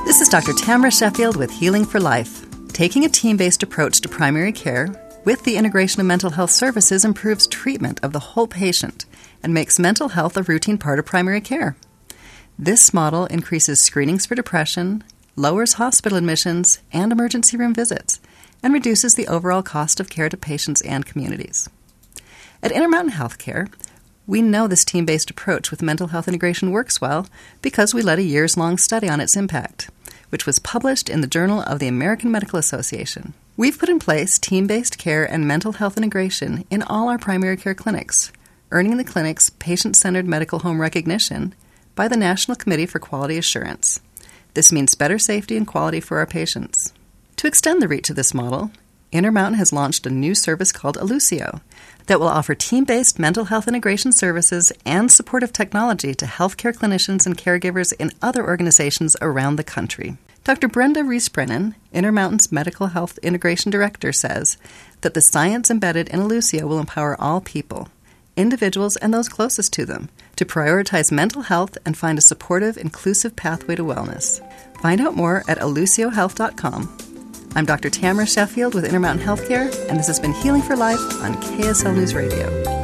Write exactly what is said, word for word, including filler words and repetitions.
This is Doctor Tamara Sheffield with Healing for Life. Taking a team-based approach to primary care with the integration of mental health services improves treatment of the whole patient and makes mental health a routine part of primary care. This model increases screenings for depression, lowers hospital admissions and emergency room visits, and reduces the overall cost of care to patients and communities. At Intermountain Healthcare, we know this team-based approach with mental health integration works well because we led a years-long study on its impact, which was published in the Journal of the American Medical Association. We've put in place team-based care and mental health integration in all our primary care clinics, earning the clinics patient-centered medical home recognition by the National Committee for Quality Assurance. This means better safety and quality for our patients. To extend the reach of this model, Intermountain has launched a new service called Elusio that will offer team-based mental health integration services and supportive technology to healthcare clinicians and caregivers in other organizations around the country. Doctor Brenda Rees-Brennan, Intermountain's Medical Health Integration Director, says that the science embedded in Elusio will empower all people, individuals and those closest to them, to prioritize mental health and find a supportive, inclusive pathway to wellness. Find out more at elusio health dot com. I'm Doctor Tamara Sheffield with Intermountain Healthcare, and this has been Healing for Life on K S L News Radio.